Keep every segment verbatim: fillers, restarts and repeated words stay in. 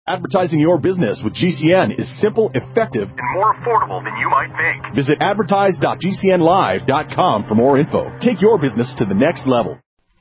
Advertising your business with G C N is simple, effective, and more affordable than you might think. Visit advertise dot g c n live dot com for more info. Take your business to the next level.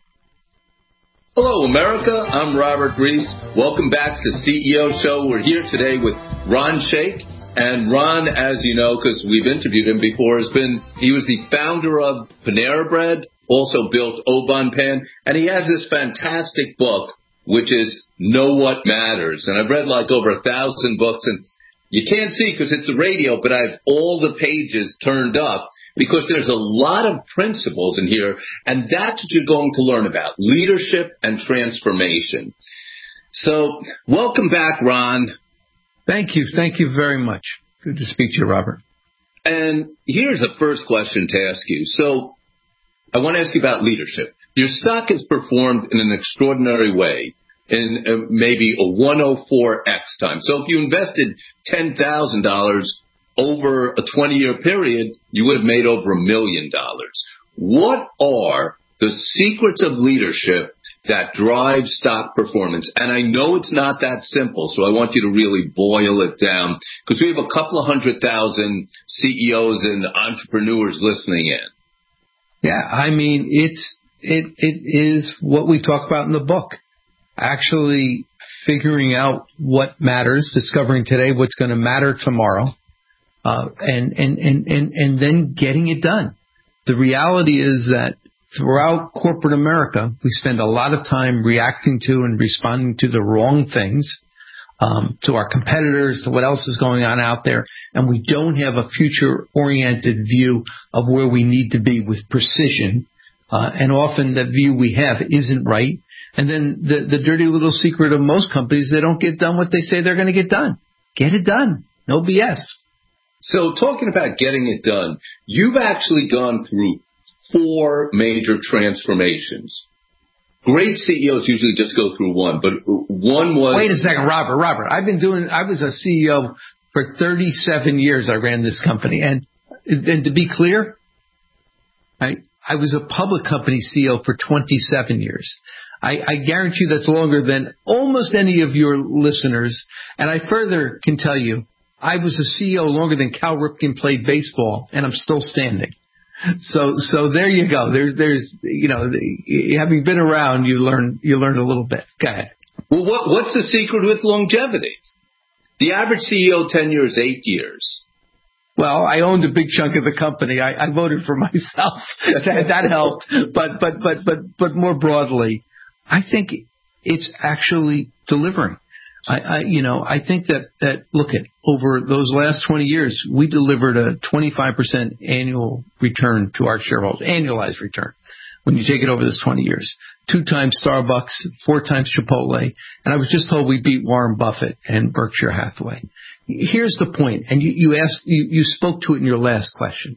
Hello, America. I'm Robert Reese. Welcome back to the C E O Show. We're here today with Ron Shaich. And Ron, as you know, because we've interviewed him before, has been, he was the founder of Panera Bread, also built Au Bon Pain, and he has this fantastic book, which is Know What Matters. And I've read like over a thousand books, and you can't see because it's the radio, but I have all the pages turned up because there's a lot of principles in here, and that's what you're going to learn about, leadership and transformation. So welcome back, Ron. Thank you. Thank you very much. Good to speak to you, Robert. And here's the first question to ask you. So I want to ask you about leadership. Your stock has performed in an extraordinary way in uh, maybe a one oh four x time. So if you invested ten thousand dollars over a twenty-year period, you would have made over a million dollars. What are the secrets of leadership that drive stock performance? And I know it's not that simple, so I want you to really boil it down because we have a couple of hundred thousand C E Os and entrepreneurs listening in. Yeah, I mean, it's it it is what we talk about in the book. Actually figuring out what matters, discovering today what's going to matter tomorrow, uh, and, and, and, and, and then getting it done. The reality is that throughout corporate America, we spend a lot of time reacting to and responding to the wrong things, um, to our competitors, to what else is going on out there, and we don't have a future-oriented view of where we need to be with precision. Uh, and often the view we have isn't right. And then the, the dirty little secret of most companies, they don't get done what they say they're going to get done. Get it done. No B S. So talking about getting it done, you've actually gone through four major transformations. Great C E Os usually just go through one, but one was... Wait a second, Robert, Robert. I've been doing, I was a C E O for thirty-seven years. I ran this company. And, and to be clear, I, I was a public company C E O for twenty-seven years. I, I guarantee you that's longer than almost any of your listeners. And I further can tell you, I was a C E O longer than Cal Ripken played baseball, and I'm still standing. So, so there you go. There's, there's, you know, the, having been around, you learn, you learn a little bit. Go ahead. Well, what, what's the secret with longevity? The average C E O tenure is eight years. Well, I owned a big chunk of the company. I, I voted for myself. that, that helped. But, but, but, but, but more broadly, I think it's actually delivering. I, I, you know, I think that, that, look at, over those last twenty years, we delivered a twenty-five percent annual return to our shareholders, annualized return, when you take it over this twenty years. Two times Starbucks, four times Chipotle, and I was just told we beat Warren Buffett and Berkshire Hathaway. Here's the point, and you, you asked, you, you spoke to it in your last question.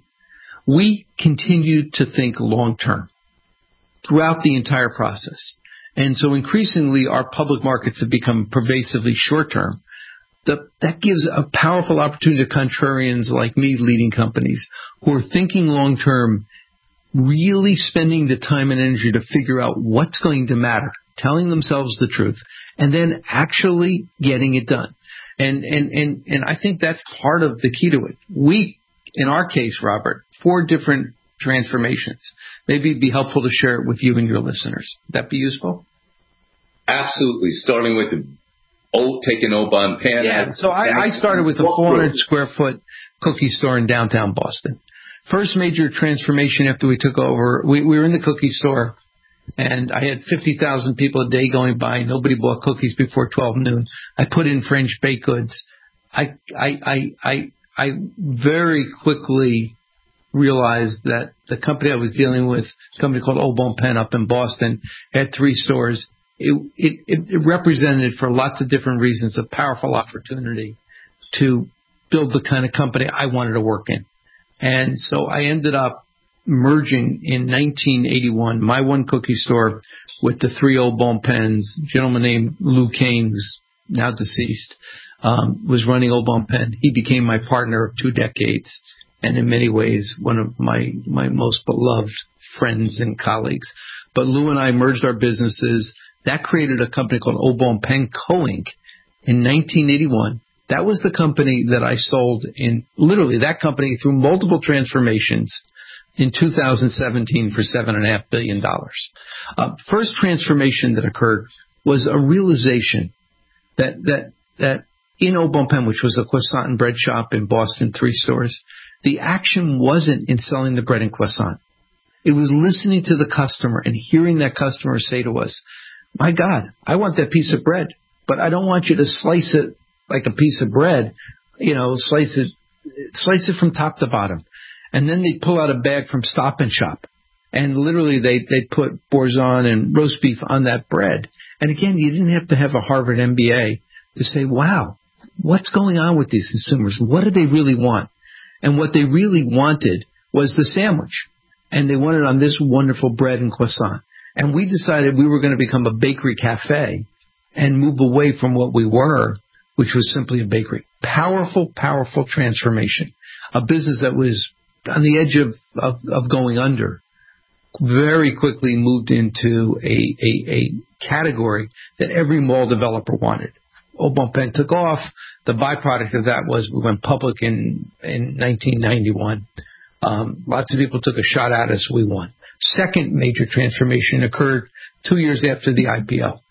We continue to think long term throughout the entire process. And so increasingly our public markets have become pervasively short-term. The, that gives a powerful opportunity to contrarians like me leading companies who are thinking long-term, really spending the time and energy to figure out what's going to matter, telling themselves the truth, and then actually getting it done. And, and, and, and I think that's part of the key to it. We, in our case, Robert, four different transformations. Maybe it'd be helpful to share it with you and your listeners. Would that be useful? Absolutely. Starting with the old, taking Au Bon Pain. Yeah. So I, I started with a four hundred square foot cookie store in downtown Boston. First major transformation after we took over, we, we were in the cookie store, and I had fifty thousand people a day going by. Nobody bought cookies before twelve noon. I put in French baked goods. I, I, I, I, I very quickly realized that the company I was dealing with, a company called Au Bon Pain up in Boston, had three stores. It, it, it represented, for lots of different reasons, a powerful opportunity to build the kind of company I wanted to work in. And so I ended up merging in nineteen eighty-one my one cookie store with the three Au Bon Pains. A gentleman named Lou Kane, who's now deceased, um, was running Au Bon Pain. He became my partner of two decades, and in many ways one of my, my most beloved friends and colleagues. But Lou and I merged our businesses. That created a company called Au Bon Pain Co. Incorporated. in nineteen eighty-one. That was the company that I sold in, literally that company through multiple transformations in two thousand seventeen for seven and a half billion dollars. Uh, first transformation that occurred was a realization that, that, that in Au Bon Pain, which was a croissant and bread shop in Boston, three stores, the action wasn't in selling the bread and croissant. It was listening to the customer and hearing that customer say to us, my God, I want that piece of bread, but I don't want you to slice it like a piece of bread, you know, slice it, slice it from top to bottom. And then they'd pull out a bag from Stop and Shop. And literally they they'd put boursin and roast beef on that bread. And again, you didn't have to have a Harvard M B A to say, wow, what's going on with these consumers? What do they really want? And what they really wanted was the sandwich. And they wanted on this wonderful bread and croissant. And we decided we were going to become a bakery cafe and move away from what we were, which was simply a bakery. Powerful, powerful transformation. A business that was on the edge of, of, of going under very quickly moved into a, a, a category that every mall developer wanted. Au Bon Pain took off. The byproduct of that was we went public in, in nineteen ninety-one. Um, lots of people took a shot at us. We won. Second major transformation occurred two years after the I P O.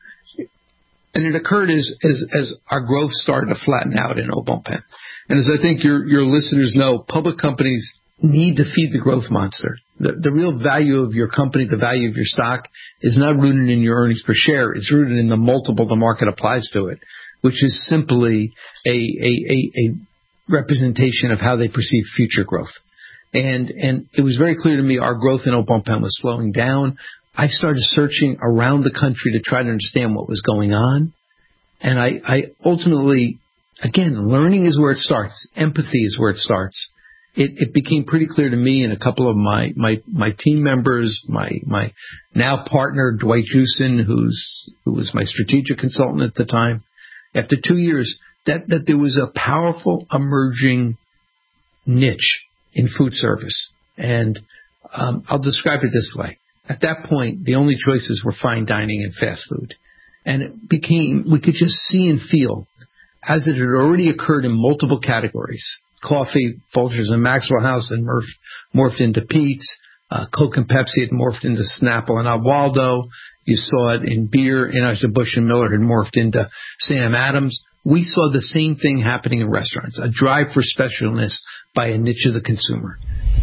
And it occurred as, as, as our growth started to flatten out in Au Bon Pain. And as I think your, your listeners know, public companies need to feed the growth monster. The, the real value of your company, the value of your stock, is not rooted in your earnings per share. It's rooted in the multiple the market applies to it, which is simply a, a, a, a representation of how they perceive future growth. And, and it was very clear to me our growth in Au Bon Pain was slowing down. I started searching around the country to try to understand what was going on. And I, I ultimately, again, learning is where it starts. Empathy is where it starts. It, it became pretty clear to me and a couple of my, my, my team members, my, my now partner, Dwight Jewson, who's, who was my strategic consultant at the time, after two years, that, that there was a powerful emerging niche in food service. And um, I'll describe it this way. At that point, the only choices were fine dining and fast food. And it became, we could just see and feel, as it had already occurred in multiple categories. Coffee, Folgers and Maxwell House had morphed, morphed into Pete's. Uh, Coke and Pepsi had morphed into Snapple and Alwaldo. You saw it in beer. Anheuser-Busch and Miller had morphed into Sam Adams. We saw the same thing happening in restaurants, a drive for specialness by a niche of the consumer.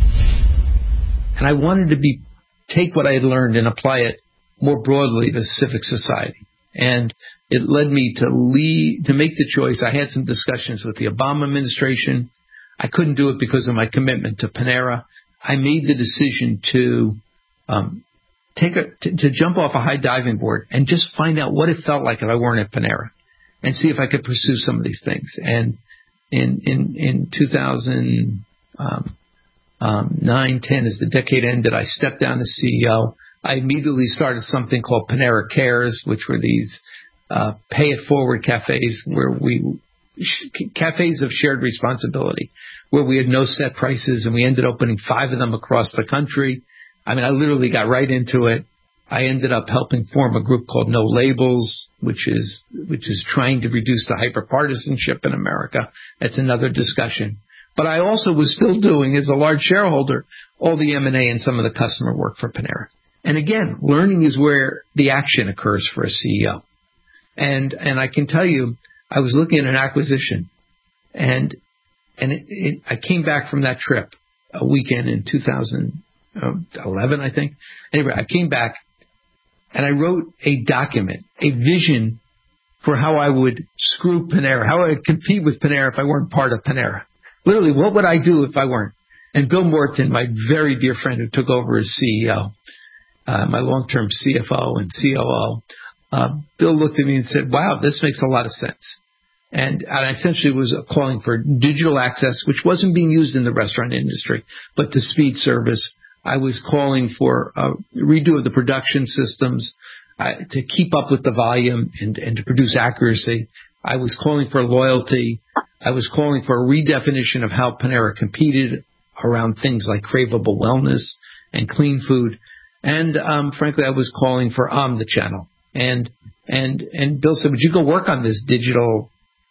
And I wanted to be take what I had learned and apply it more broadly to civic society. And it led me to lead, to make the choice. I had some discussions with the Obama administration. I couldn't do it because of my commitment to Panera. I made the decision to um, take a, to, to jump off a high diving board and just find out what it felt like if I weren't at Panera, and see if I could pursue some of these things. And in in in two thousand nine, ten, as the decade ended, I stepped down as C E O. I immediately started something called Panera Cares, which were these uh, pay-it-forward cafes where we cafes of shared responsibility, where we had no set prices, and we ended up opening five of them across the country. I mean, I literally got right into it. I ended up helping form a group called No Labels, which is which is trying to reduce the hyperpartisanship in America. That's another discussion. But I also was still doing, as a large shareholder, all the M and A and some of the customer work for Panera. And again, learning is where the action occurs for a C E O. And and I can tell you, I was looking at an acquisition, and and it, it, I came back from that trip a weekend in two thousand eleven, I think. Anyway, I came back, and I wrote a document, a vision for how I would screw Panera, how I would compete with Panera if I weren't part of Panera. Literally, what would I do if I weren't? And Bill Morton, my very dear friend who took over as C E O, uh, my long-term C F O and C O O, uh, Bill looked at me and said, wow, this makes a lot of sense. And I essentially was calling for digital access, which wasn't being used in the restaurant industry, but to speed service. I was calling for a redo of the production systems uh, to keep up with the volume and, and to produce accuracy. I was calling for loyalty. I was calling for a redefinition of how Panera competed around things like craveable wellness and clean food. And um, frankly, I was calling for omnichannel. And and and Bill said, would you go work on this digital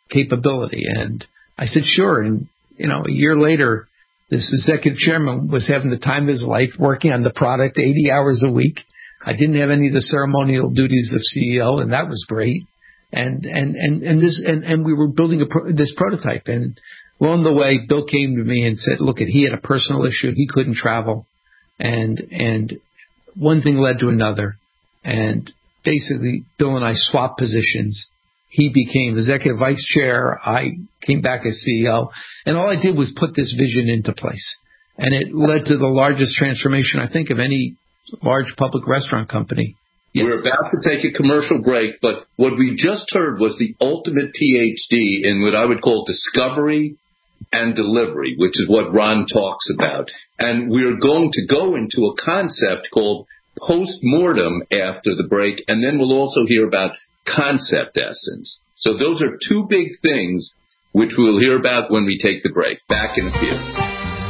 capability? And I said, sure. And, you know, a year later, this executive chairman was having the time of his life working on the product eighty hours a week. I didn't have any of the ceremonial duties of C E O, and that was great. And, and, and, and this, and, and we were building a pro- this prototype. And along the way, Bill came to me and said, look, he had a personal issue. He couldn't travel. And, and one thing led to another. And basically, Bill and I swapped positions. He became executive vice chair. I came back as C E O. And all I did was put this vision into place. And it led to the largest transformation, I think, of any large public restaurant company. Yes. We're about to take a commercial break, but what we just heard was the ultimate P H D in what I would call discovery and delivery, which is what Ron talks about. And we're going to go into a concept called post-mortem after the break, and then we'll also hear about concept essence. So those are two big things which we'll hear about when we take the break. Back in a few.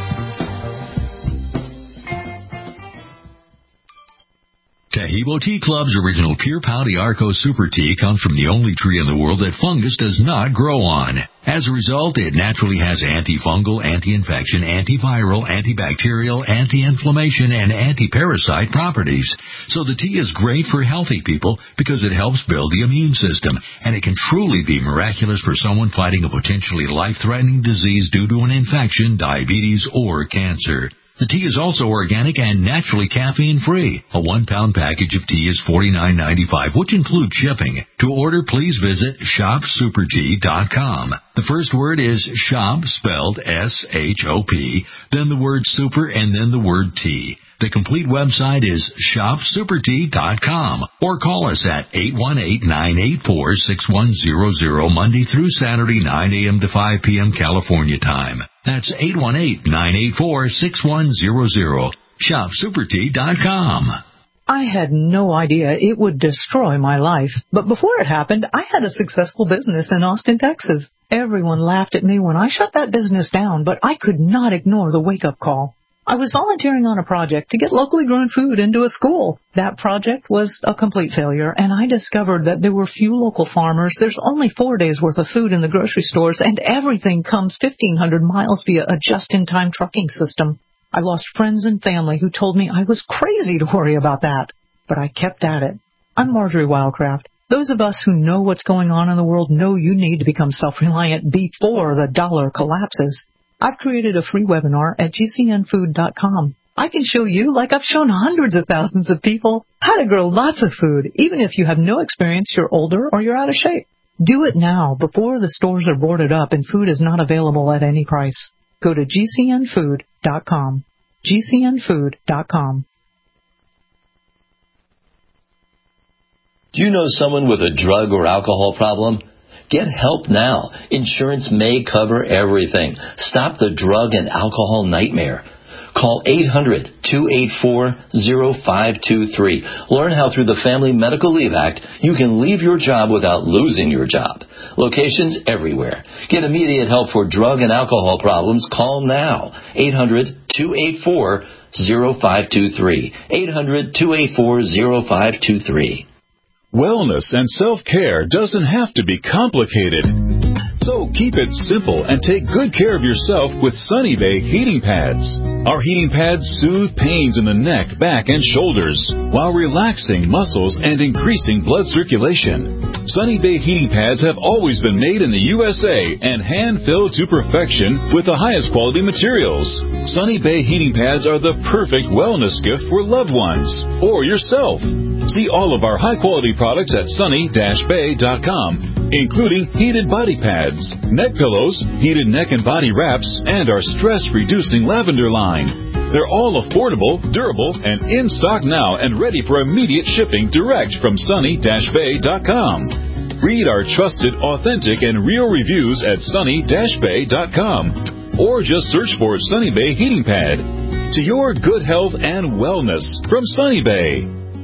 Taheebo Tea Club's original Pure Pau d'Arco Super Tea comes from the only tree in the world that fungus does not grow on. As a result, it naturally has antifungal, anti-infection, antiviral, antibacterial, anti-inflammation, and anti-parasite properties. So the tea is great for healthy people because it helps build the immune system, and it can truly be miraculous for someone fighting a potentially life-threatening disease due to an infection, diabetes, or cancer. The tea is also organic and naturally caffeine-free. A one-pound package of tea is forty-nine ninety-five, which includes shipping. To order, please visit shop super tea dot com. The first word is shop, spelled S H O P, then the word super, and then the word tea. The complete website is shop super tea dot com, or call us at eight one eight, nine eight four, six one zero zero Monday through Saturday, nine a.m. to five p.m. California time. That's eight one eight, nine eight four, six one zero zero. shop super tea dot com. I had no idea it would destroy my life, but before it happened, I had a successful business in Austin, Texas. Everyone laughed at me when I shut that business down, but I could not ignore the wake-up call. I was volunteering on a project to get locally grown food into a school. That project was a complete failure, and I discovered that there were few local farmers. There's only four days' worth of food in the grocery stores, and everything comes fifteen hundred miles via a just-in-time trucking system. I lost friends and family who told me I was crazy to worry about that, but I kept at it. I'm Marjorie Wildcraft. Those of us who know what's going on in the world know you need to become self-reliant before the dollar collapses. I've created a free webinar at G C N food dot com. I can show you, like I've shown hundreds of thousands of people, how to grow lots of food, even if you have no experience, you're older, or you're out of shape. Do it now, before the stores are boarded up and food is not available at any price. Go to G C N food dot com. G C N food dot com. Do you know someone with a drug or alcohol problem? Get help now. Insurance may cover everything. Stop the drug and alcohol nightmare. Call eight hundred, two eight four, zero five two three. Learn how through the Family Medical Leave Act you can leave your job without losing your job. Locations everywhere. Get immediate help for drug and alcohol problems. Call now. eight hundred, two eight four, zero five two three. eight hundred, two eight four, zero five two three. Wellness and self-care doesn't have to be complicated. So keep it simple and take good care of yourself with Sunny Bay heating pads. Our heating pads soothe pains in the neck, back, and shoulders while relaxing muscles and increasing blood circulation. Sunny Bay heating pads have always been made in the U S A and hand-filled to perfection with the highest quality materials. Sunny Bay heating pads are the perfect wellness gift for loved ones or yourself. See all of our high-quality products at sunny dash bay dot com, including heated body pads, neck pillows, heated neck and body wraps, and our stress-reducing lavender line. They're all affordable, durable, and in stock now and ready for immediate shipping direct from sunny dash bay dot com. Read our trusted, authentic, and real reviews at sunny dash bay dot com, or just search for Sunny Bay Heating Pad. To your good health and wellness from Sunny Bay.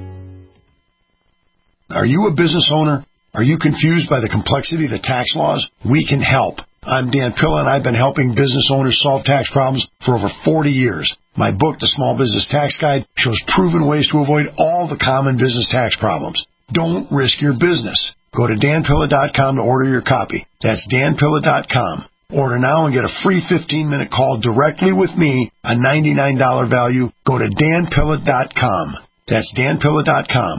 Are you a business owner? Are you confused by the complexity of the tax laws? We can help. I'm Dan Pilla, and I've been helping business owners solve tax problems for over forty years. My book, The Small Business Tax Guide, shows proven ways to avoid all the common business tax problems. Don't risk your business. Go to dan pilla dot com to order your copy. That's dan pilla dot com. Order now and get a free fifteen-minute call directly with me, a ninety-nine dollars value. Go to dan pilla dot com. That's dan pilla dot com.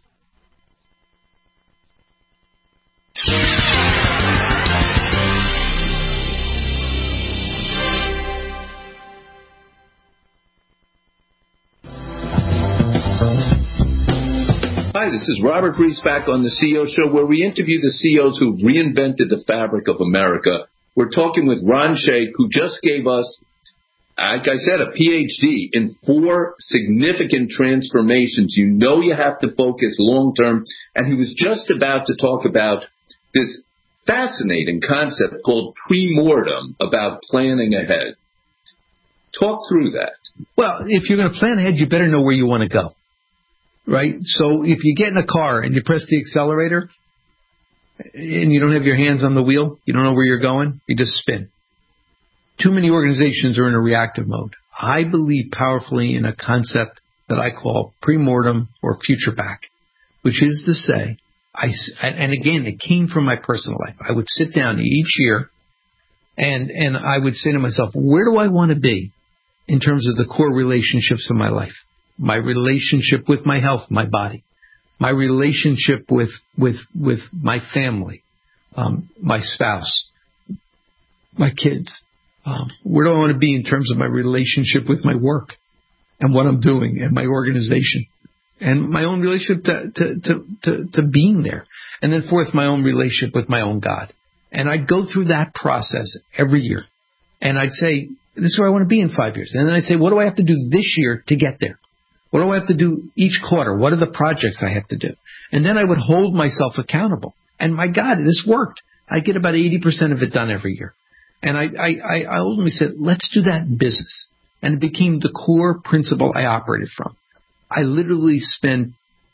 Hi, this is Robert Reese back on the C E O Show, where we interview the C E Os who've reinvented the fabric of America. We're talking with Ron Shaich, who just gave us, like I said, a P H D in four significant transformations. You know you have to focus long-term. And he was just about to talk about this fascinating concept called pre-mortem, about planning ahead. Talk through that. Well, if you're going to plan ahead, you better know where you want to go. Right? So if you get in a car and you press the accelerator and you don't have your hands on the wheel, you don't know where you're going, you just spin. Too many organizations are in a reactive mode. I believe powerfully in a concept that I call pre-mortem or future back, which is to say, I, and again, it came from my personal life. I would sit down each year and, and I would say to myself, where do I want to be in terms of the core relationships of my life? My relationship with my health, my body, my relationship with with with my family, um, my spouse, my kids. Um, where do I want to be in terms of my relationship with my work and what I'm doing and my organization and my own relationship to to to, to, to being there, and then fourth, my own relationship with my own God. And I'd go through that process every year, and I'd say, this is where I want to be in five years. And then I'd say, what do I have to do this year to get there? What do I have to do each quarter? What are the projects I have to do? And then I would hold myself accountable. And my God, this worked. I get about eighty percent of it done every year. And I, I, I ultimately said, let's do that in business. And it became the core principle I operated from. I literally spent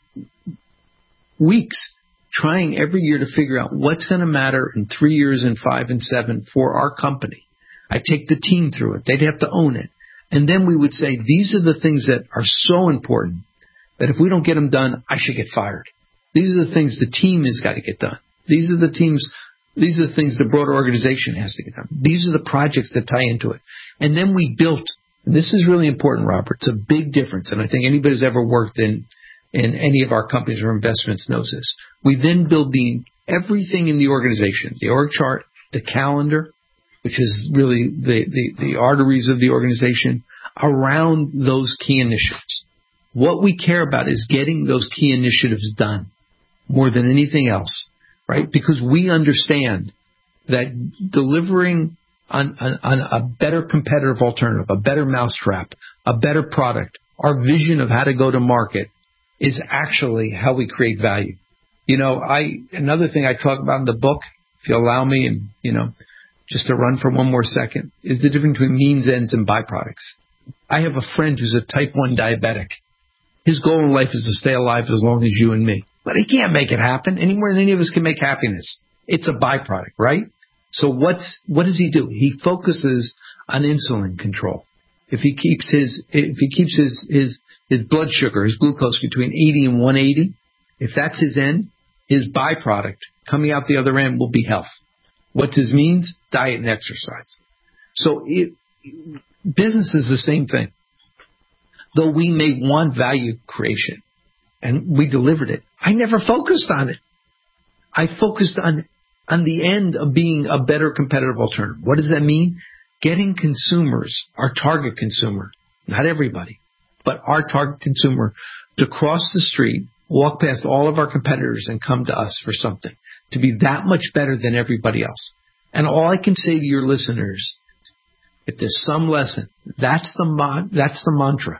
weeks trying every year to figure out what's going to matter in three years and five and seven for our company. I take the team through it. They'd have to own it. And then we would say, these are the things that are so important that if we don't get them done, I should get fired. These are the things the team has got to get done. These are the teams, these are the things the broader organization has to get done. These are the projects that tie into it. And then we built, and this is really important, Robert, it's a big difference. And I think anybody who's ever worked in, in any of our companies or investments knows this. We then build the, everything in the organization, the org chart, the calendar, which is really the, the, the arteries of the organization, around those key initiatives. What we care about is getting those key initiatives done more than anything else, right? Because we understand that delivering on, on, on a better competitive alternative, a better mousetrap, a better product, our vision of how to go to market is actually how we create value. You know, I another thing I talk about in the book, if you allow me, and, you know, just to run for one more second, is the difference between means, ends, and byproducts. I have a friend who's a type one diabetic. His goal in life is to stay alive as long as you and me. But he can't make it happen any more than any of us can make happiness. It's a byproduct, right? So what's what does he do? He focuses on insulin control. If he keeps his if he keeps his his, his blood sugar, his glucose between eighty and one eighty, if that's his end, his byproduct coming out the other end will be health. What's his means? Diet and exercise. So it, business is the same thing. Though we may want value creation, and we delivered it, I never focused on it. I focused on, on the end of being a better competitive alternative. What does that mean? Getting consumers, our target consumer, not everybody, but our target consumer, to cross the street, walk past all of our competitors and come to us for something, to be that much better than everybody else. And all I can say to your listeners, if there's some lesson, that's the mon- that's the mantra.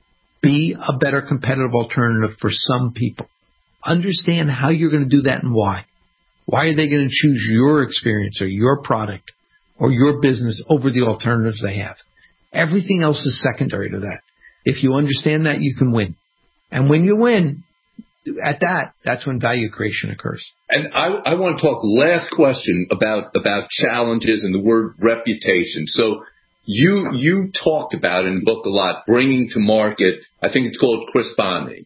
Be a better competitive alternative for some people. Understand how you're going to do that and why. Why are they going to choose your experience or your product or your business over the alternatives they have? Everything else is secondary to that. If you understand that, you can win. And when you win, at that, that's when value creation occurs. And I, I want to talk last question about, about challenges and the word reputation. So you you talked about in the book a lot, bringing to market, I think it's called Chris Bonney.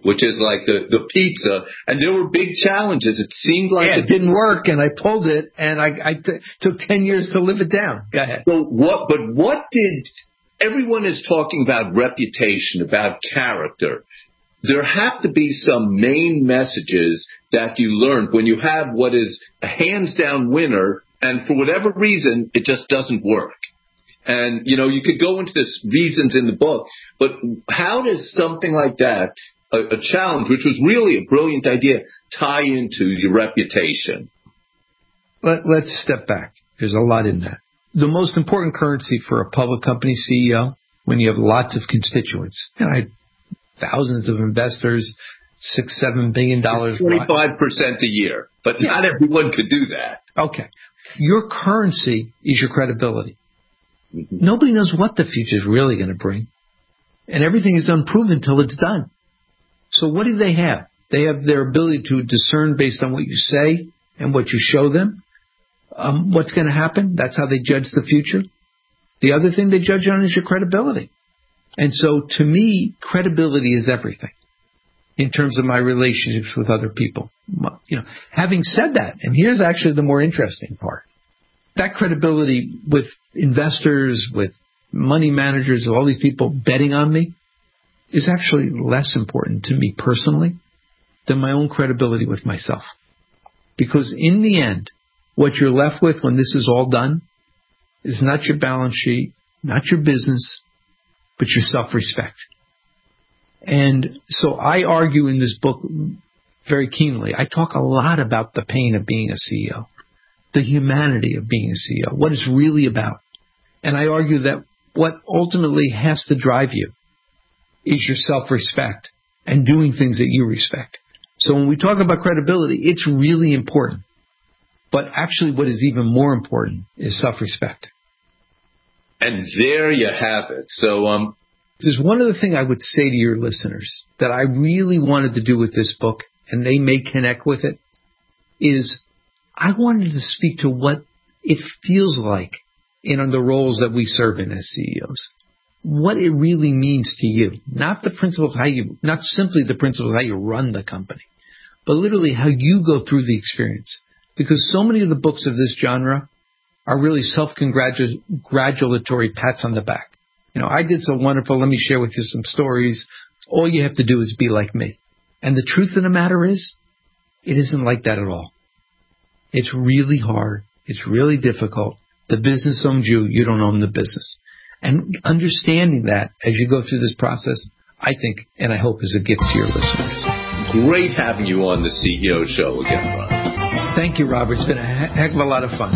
which is like the, the pizza. And there were big challenges. It seemed like yeah, it, it didn't work, and I pulled it, and I, I t- took ten years to live it down. Go ahead. So what? But what did everyone is talking about? Reputation, about character. There have to be some main messages that you learned when you have what is a hands down winner, and for whatever reason it just doesn't work. And, you know, you could go into this reasons in the book, but how does something like that, a, a challenge, which was really a brilliant idea, tie into your reputation? Let, let's step back. There's a lot in that. The most important currency for a public company C E O, when you have lots of constituents, you know, I had thousands of investors, six, seven billion dollars. twenty-five percent a year, but yeah. Not everyone could do that. Okay. Your currency is your credibility. Mm-hmm. Nobody knows what the future is really going to bring. And everything is unproven until it's done. So what do they have? They have their ability to discern based on what you say and what you show them. Um, what's going to happen? That's how they judge the future. The other thing they judge on is your credibility. And so to me, credibility is everything in terms of my relationships with other people. You know, having said that, and here's actually the more interesting part. That credibility with investors, with money managers, all these people betting on me is actually less important to me personally than my own credibility with myself. Because in the end, what you're left with when this is all done is not your balance sheet, not your business, but your self-respect. And so I argue in this book very keenly. I talk a lot about the pain of being a C E O, the humanity of being a C E O, what it's really about. And I argue that what ultimately has to drive you is your self-respect and doing things that you respect. So when we talk about credibility, it's really important. But actually what is even more important is self-respect. And there you have it. So um, there's one other thing I would say to your listeners that I really wanted to do with this book, and they may connect with it, is I wanted to speak to what it feels like in the roles that we serve in as C E Os. What it really means to you. Not the principle of how you, not simply the principle of how you run the company, but literally how you go through the experience. Because so many of the books of this genre are really self-congratulatory pats on the back. You know, I did so wonderful. Let me share with you some stories. All you have to do is be like me. And the truth of the matter is, it isn't like that at all. It's really hard. It's really difficult. The business owns you. You don't own the business. And understanding that as you go through this process, I think, and I hope, is a gift to your listeners. Great having you on the C E O Show again, Ron. Thank you, Robert. It's been a heck of a lot of fun.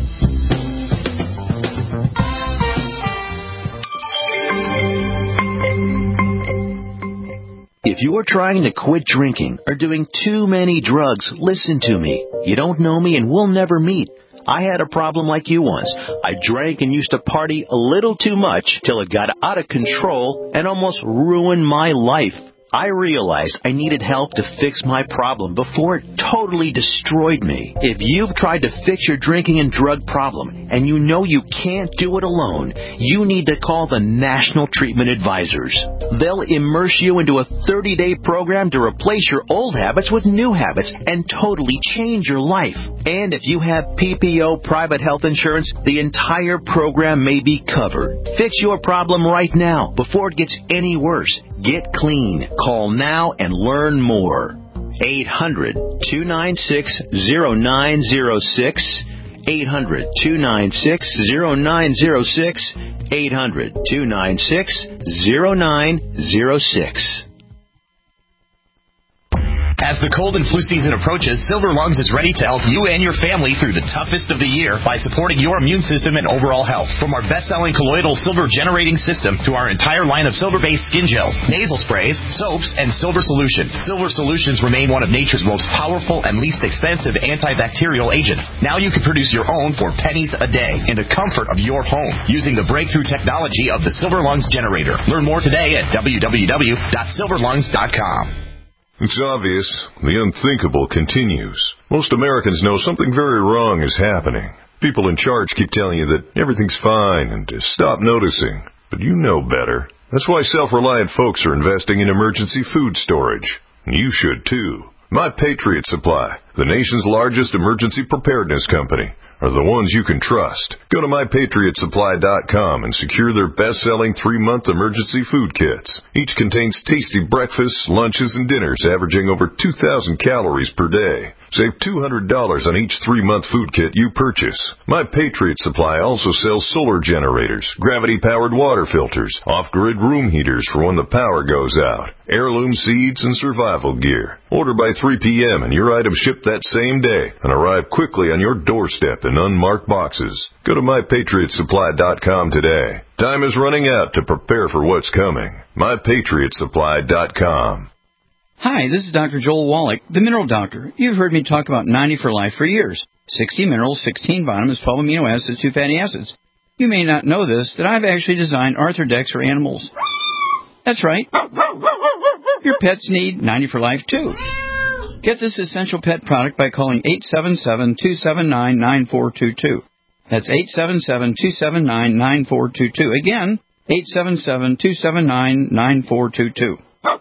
If you are trying to quit drinking or doing too many drugs, listen to me. You don't know me and we'll never meet. I had a problem like you once. I drank and used to party a little too much till it got out of control and almost ruined my life. I realized I needed help to fix my problem before it totally destroyed me. If you've tried to fix your drinking and drug problem and you know you can't do it alone, you need to call the National Treatment Advisors. They'll immerse you into a thirty-day program to replace your old habits with new habits and totally change your life. And if you have P P O private health insurance, the entire program may be covered. Fix your problem right now before it gets any worse. Get clean. Call now and learn more. eight hundred, two nine six, zero nine zero six. eight hundred, two nine six, zero nine zero six. eight hundred, two nine six, zero nine zero six. As the cold and flu season approaches, Silver Lungs is ready to help you and your family through the toughest of the year by supporting your immune system and overall health. From our best-selling colloidal silver generating system to our entire line of silver-based skin gels, nasal sprays, soaps, and silver solutions, Silver Solutions remain one of nature's most powerful and least expensive antibacterial agents. Now you can produce your own for pennies a day in the comfort of your home using the breakthrough technology of the Silver Lungs generator. Learn more today at w w w dot silver lungs dot com. It's obvious. The unthinkable continues. Most Americans know something very wrong is happening. People in charge keep telling you that everything's fine and to stop noticing. But you know better. That's why self-reliant folks are investing in emergency food storage. You should too. My Patriot Supply, the nation's largest emergency preparedness company, are the ones you can trust. Go to my patriot supply dot com and secure their best-selling three-month emergency food kits. Each contains tasty breakfasts, lunches, and dinners averaging over two thousand calories per day. Save two hundred dollars on each three-month food kit you purchase. My Patriot Supply also sells solar generators, gravity-powered water filters, off-grid room heaters for when the power goes out, heirloom seeds, and survival gear. Order by three p.m. and your items ship that same day and arrive quickly on your doorstep in unmarked boxes. Go to my patriot supply dot com today. Time is running out to prepare for what's coming. my patriot supply dot com. Hi, this is Doctor Joel Wallach, the Mineral Doctor. You've heard me talk about ninety for Life for years. sixty minerals, sixteen vitamins, twelve amino acids, two fatty acids. You may not know this, that I've actually designed Arthrodex for animals. That's right. Your pets need ninety for Life, too. Get this essential pet product by calling eight seven seven, two seven nine, nine four two two. That's eight seven seven, two seven nine, nine four two two. Again, eight seven seven, two seven nine, nine four two two.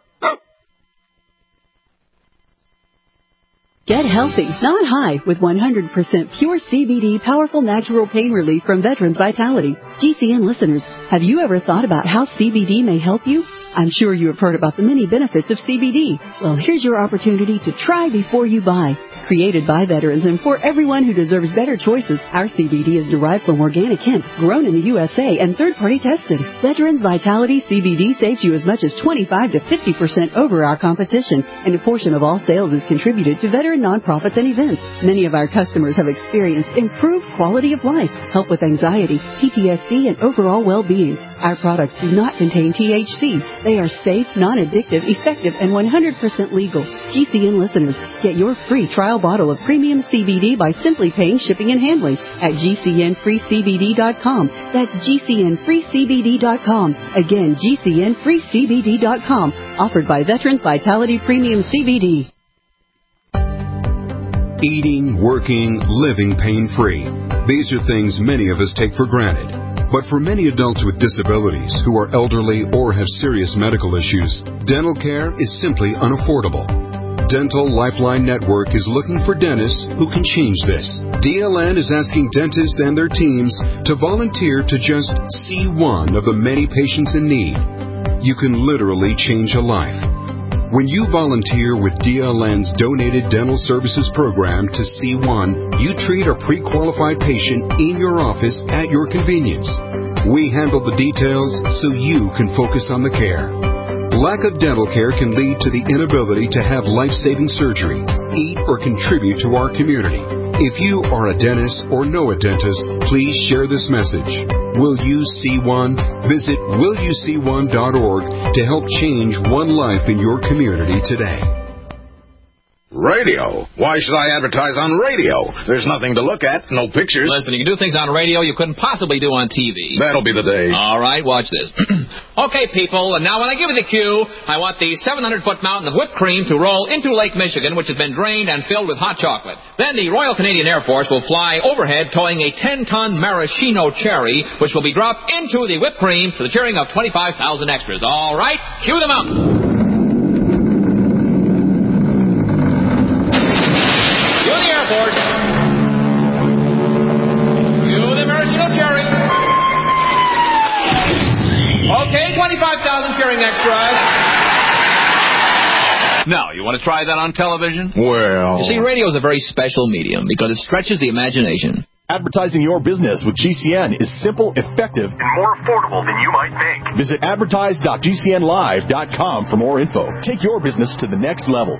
Get healthy, not high, with one hundred percent pure C B D powerful natural pain relief from Veterans Vitality. G C N listeners, have you ever thought about how C B D may help you? I'm sure you have heard about the many benefits of C B D. Well, here's your opportunity to try before you buy. Created by veterans and for everyone who deserves better choices, our C B D is derived from organic hemp, grown in the U S A and third-party tested. Veterans Vitality C B D saves you as much as twenty-five to fifty percent over our competition, and a portion of all sales is contributed to veteran nonprofits and events. Many of our customers have experienced improved quality of life, help with anxiety, P T S D, and overall well-being. Our products do not contain T H C. They are safe, non-addictive, effective, and one hundred percent legal. G C N listeners, get your free trial bottle of premium C B D by simply paying shipping and handling at G C N free C B D dot com. That's G C N free C B D dot com. Again, G C N free C B D dot com. Offered by Veterans Vitality Premium C B D. Eating, working, living pain-free. These are things many of us take for granted. But for many adults with disabilities who are elderly or have serious medical issues, dental care is simply unaffordable. Dental Lifeline Network is looking for dentists who can change this. D L N is asking dentists and their teams to volunteer to just see one of the many patients in need. You can literally change a life. When you volunteer with D L N's Donated Dental Services Program to C one, you treat a pre-qualified patient in your office at your convenience. We handle the details so you can focus on the care. Lack of dental care can lead to the inability to have life-saving surgery, eat, or contribute to our community. If you are a dentist or know a dentist, please share this message. Will you see one? Visit will you see one dot org to help change one life in your community today. Radio? Why should I advertise on radio? There's nothing to look at, no pictures. Listen, you can do things on radio you couldn't possibly do on T V. That'll be the day. All right, watch this. Okay, people, and now when I give you the cue, I want the seven hundred foot mountain of whipped cream to roll into Lake Michigan, which has been drained and filled with hot chocolate. Then the Royal Canadian Air Force will fly overhead towing a ten ton maraschino cherry, which will be dropped into the whipped cream to the cheering of twenty-five thousand extras. All right, cue the mountain. Okay, twenty-five thousand cheering extras. Now, you want to try that on television? Well... You see, radio is a very special medium because it stretches the imagination. Advertising your business with G C N is simple, effective, and more affordable than you might think. Visit advertise dot G C N live dot com for more info. Take your business to the next level.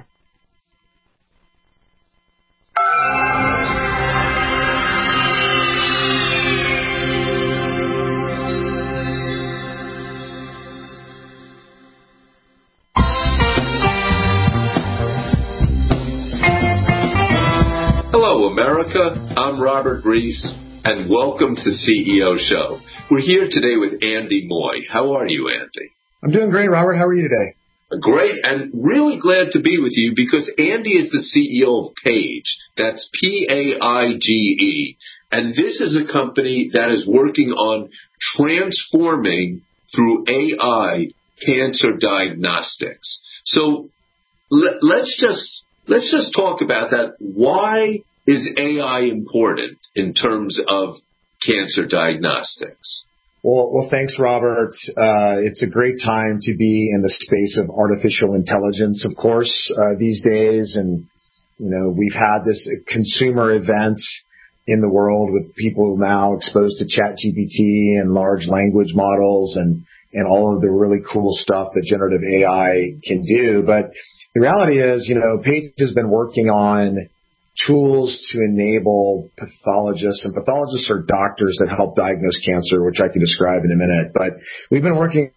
Hello, America. I'm Robert Reese, and welcome to C E O Show. We're here today with Andy Moy. How are you, Andy? I'm doing great, Robert. How are you today? Great, and really glad to be with you because Andy is the C E O of Paige. That's P A I G E. And this is a company that is working on transforming through A I cancer diagnostics. So let, let's just let's just talk about that. Why is A I important in terms of cancer diagnostics? Well, well, thanks, Robert. Uh, it's a great time to be in the space of artificial intelligence, of course, uh, these days. And, you know, we've had this consumer event in the world with people now exposed to ChatGPT and large language models and, and all of the really cool stuff that generative A I can do. But the reality is, you know, Paige has been working on tools to enable pathologists, and pathologists are doctors that help diagnose cancer, which I can describe in a minute. But we've been working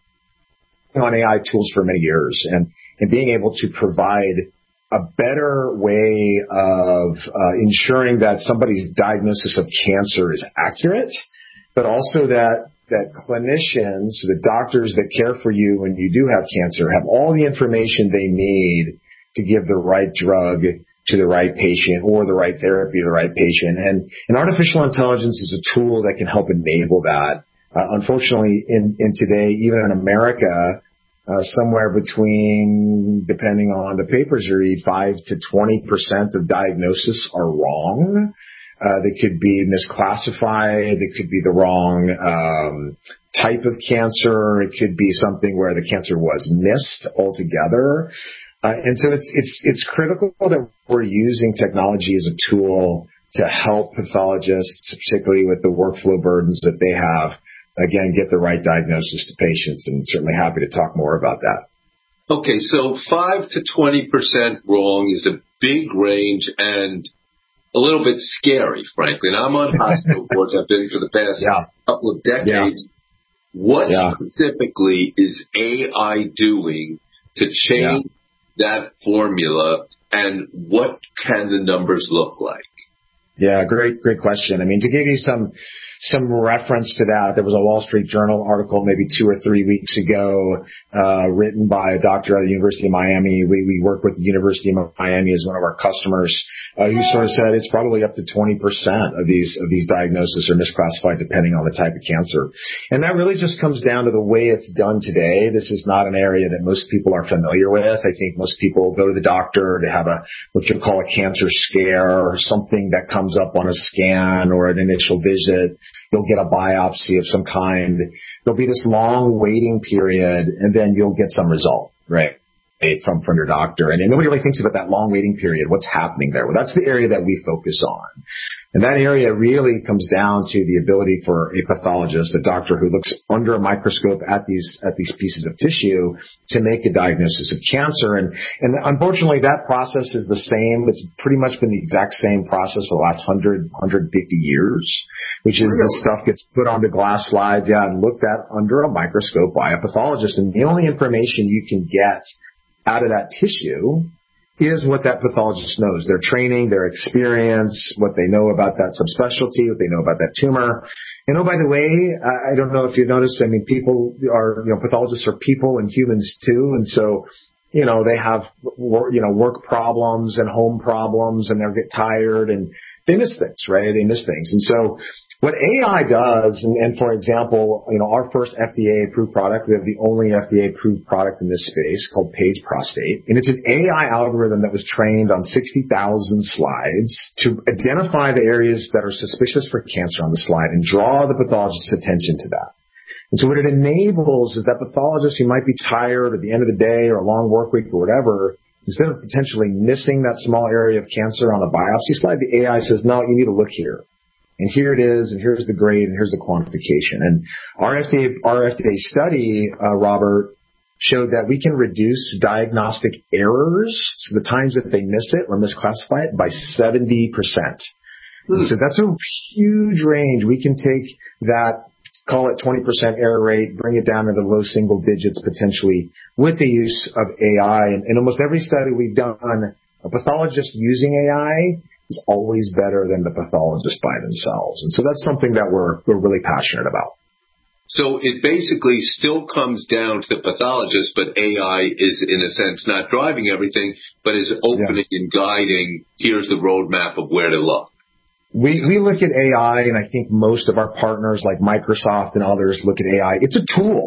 on A I tools for many years, and, and being able to provide a better way of uh, ensuring that somebody's diagnosis of cancer is accurate, but also that that clinicians, the doctors that care for you when you do have cancer, have all the information they need to give the right drug to the right patient or the right therapy to the right patient. And, and artificial intelligence is a tool that can help enable that. Uh, unfortunately, in, in today, even in America, uh, somewhere between, depending on the papers you read, five to twenty percent of diagnoses are wrong. Uh, they could be misclassified. They could be the wrong um, type of cancer. It could be something where the cancer was missed altogether. Uh, and so it's it's it's critical that we're using technology as a tool to help pathologists, particularly with the workflow burdens that they have, again, get the right diagnosis to patients. And certainly happy to talk more about that. Okay, so five to twenty percent wrong is a big range and a little bit scary, frankly. And I'm on hospital boards. I've been for the past yeah. couple of decades. Yeah. What yeah. specifically is A I doing to change yeah. that formula, and what can the numbers look like? Yeah, great, great question. I mean, to give you some some reference to that, there was a Wall Street Journal article maybe two or three weeks ago, uh, written by a doctor at the University of Miami. We, we work with the University of Miami as one of our customers. Uh, he sort of said it's probably up to twenty percent of these, of these diagnoses are misclassified depending on the type of cancer. And that really just comes down to the way it's done today. This is not an area that most people are familiar with. I think most people go to the doctor to have a, what you call a cancer scare or something that comes up on a scan or an initial visit. You'll get a biopsy of some kind. There'll be this long waiting period, and then you'll get some result, right, from, from your doctor. And, and nobody really thinks about that long waiting period. What's happening there? Well, that's the area that we focus on. And that area really comes down to the ability for a pathologist, a doctor who looks under a microscope at these, at these pieces of tissue to make a diagnosis of cancer. And, and unfortunately, that process is the same. It's pretty much been the exact same process for the last one hundred, one hundred fifty years, which is this stuff gets put onto glass slides, yeah, and looked at under a microscope by a pathologist. And the only information you can get out of that tissue is what that pathologist knows, their training, their experience, what they know about that subspecialty, what they know about that tumor. And oh, by the way, I don't know if you've noticed, I mean, people are, you know, pathologists are people and humans too. And so, you know, they have, you know, work problems and home problems, and they'll get tired and they miss things, right? They miss things. And so what A I does, and, and for example, you know, our first F D A-approved product, we have the only F D A-approved product in this space called Paige Prostate, and it's an A I algorithm that was trained on sixty thousand slides to identify the areas that are suspicious for cancer on the slide and draw the pathologist's attention to that. And so what it enables is that pathologists who might be tired at the end of the day or a long work week or whatever, instead of potentially missing that small area of cancer on a biopsy slide, the A I says, no, you need to look here. And here it is, and here's the grade, and here's the quantification. And our F D A, our F D A study, uh, Robert, showed that we can reduce diagnostic errors, so the times that they miss it or misclassify it, by seventy percent. Mm. So that's a huge range. We can take that, call it twenty percent error rate, bring it down to the low single digits potentially with the use of A I. And in almost every study we've done, a pathologist using A I is always better than the pathologist by themselves. And so that's something that we're we're really passionate about. So it basically still comes down to the pathologist, but A I is, in a sense, not driving everything, but is opening yeah. and guiding, here's the roadmap of where to look. We we look at A I, and I think most of our partners like Microsoft and others look at A I. It's a tool.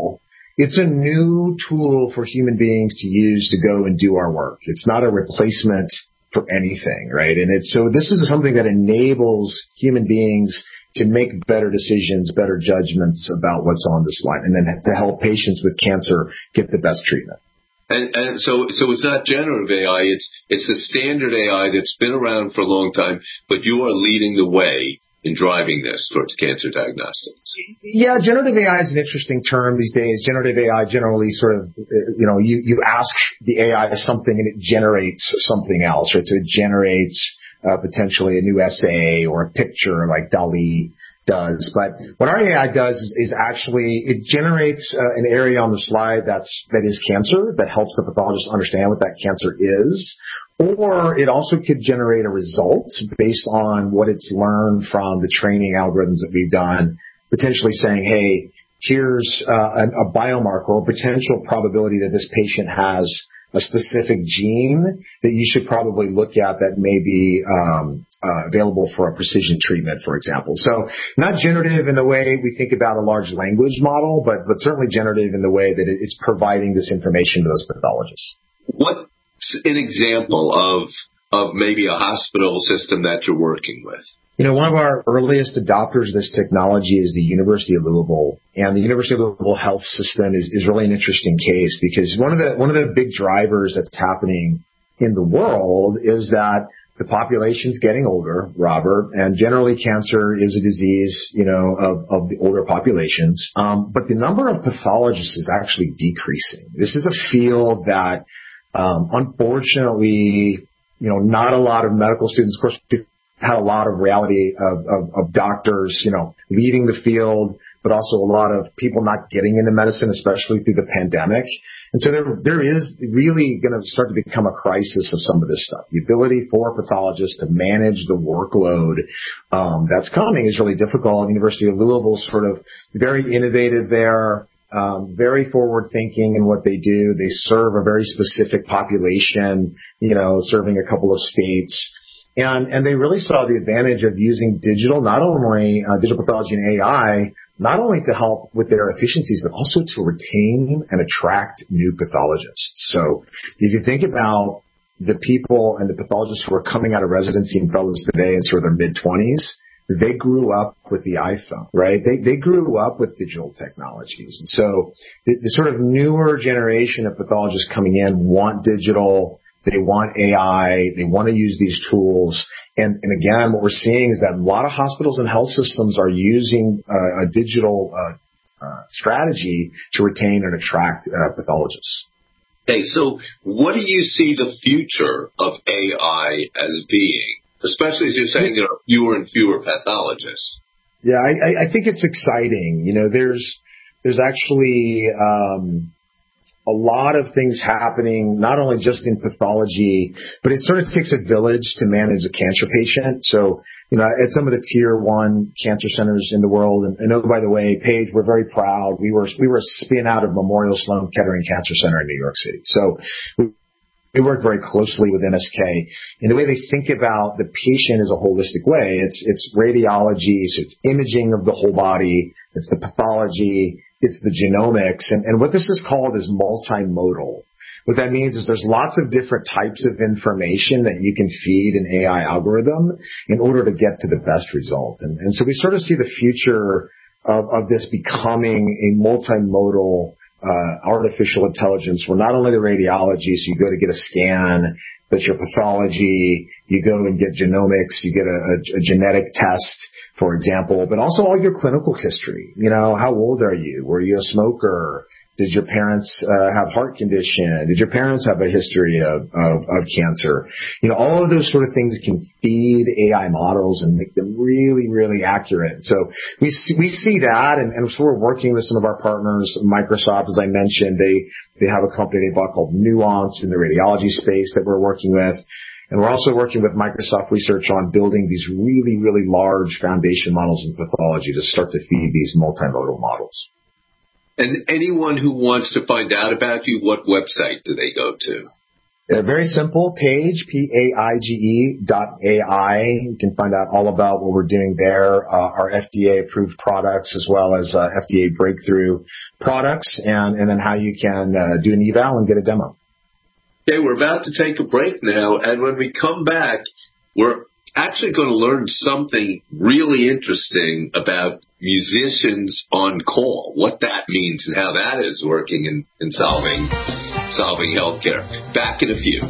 it's a new tool for human beings to use to go and do our work. It's not a replacement for anything, right? And it's, so this is something that enables human beings to make better decisions, better judgments about what's on the slide, and then to help patients with cancer get the best treatment. And, and so, so it's not generative A I. It's it's the standard A I that's been around for a long time, but you are leading the way in driving this towards cancer diagnostics. Yeah, generative A I is an interesting term these days. Generative A I generally sort of, you know, you, you ask the A I something and it generates something else, right? So it generates uh, potentially a new essay or a picture like DALL-E does. But what our A I does is, is actually it generates uh, an area on the slide that's that is cancer, that helps the pathologist understand what that cancer is. Or it also could generate a result based on what it's learned from the training algorithms that we've done, potentially saying, hey, here's uh, a, a biomarker or potential probability that this patient has a specific gene that you should probably look at that may be um, uh, available for a precision treatment, for example. So not generative in the way we think about a large language model, but, but certainly generative in the way that it's providing this information to those pathologists. What an example of of maybe a hospital system that you're working with? You know, one of our earliest adopters of this technology is the University of Louisville, and the University of Louisville health system is, is really an interesting case because one of the one of the big drivers that's happening in the world is that the population's getting older, Robert, and generally cancer is a disease, you know, of, of the older populations. Um, but the number of pathologists is actually decreasing. This is a field that Um, unfortunately, you know, not a lot of medical students, of course, we've had a lot of reality of, of, of doctors, you know, leaving the field, but also a lot of people not getting into medicine, especially through the pandemic. And so there, there is really going to start to become a crisis of some of this stuff. The ability for pathologists to manage the workload, um, that's coming is really difficult. The University of Louisville is sort of very innovative there. Um, very forward thinking in what they do. They serve a very specific population, you know, serving a couple of states. And, and they really saw the advantage of using digital, not only uh, digital pathology and A I, not only to help with their efficiencies, but also to retain and attract new pathologists. So if you think about the people and the pathologists who are coming out of residency and fellows today in sort of their mid-twenties, they grew up with the iPhone, right? They they grew up with digital technologies. And so the, the sort of newer generation of pathologists coming in want digital. They want A I. They want to use these tools. And, and again, what we're seeing is that a lot of hospitals and health systems are using uh, a digital uh, uh, strategy to retain and attract uh, pathologists. Okay, so what do you see the future of A I as being? Especially as you're saying there are fewer and fewer pathologists. Yeah, I, I think it's exciting. You know, there's there's actually um, a lot of things happening, not only just in pathology, but it sort of takes a village to manage a cancer patient. So, you know, at some of the tier one cancer centers in the world, and, and oh, by the way, Paige, we're very proud. We were we were a spin out of Memorial Sloan Kettering Cancer Center in New York City. So we We work very closely with M S K. And the way they think about the patient is a holistic way. It's, it's radiology, so it's imaging of the whole body. It's the pathology. It's the genomics. And, and what this is called is multimodal. What that means is there's lots of different types of information that you can feed an A I algorithm in order to get to the best result. And, and so we sort of see the future of, of this becoming a multimodal Uh, artificial intelligence, where not only the radiology, so you go to get a scan, but your pathology, you go and get genomics, you get a, a, a genetic test, for example, but also all your clinical history. You know, how old are you? Were you a smoker? Did your parents uh, have heart condition? Did your parents have a history of, of, of cancer? You know, all of those sort of things can feed A I models and make them really, really accurate. So we see, we see that, and, and so we're working with some of our partners. Microsoft, as I mentioned, they, they have a company they bought called Nuance in the radiology space that we're working with. And we're also working with Microsoft Research on building these really, really large foundation models in pathology to start to feed these multimodal models. And anyone who wants to find out about you, what website do they go to? A very simple page, P A I G E dot A I. You can find out all about what we're doing there, uh, our F D A-approved products as well as uh, F D A breakthrough products, and, and then how you can uh, do an eval and get a demo. Okay, we're about to take a break now, and when we come back, we're actually going to learn something really interesting about musicians on call, what that means and how that is working in, in solving solving healthcare. Back in a few.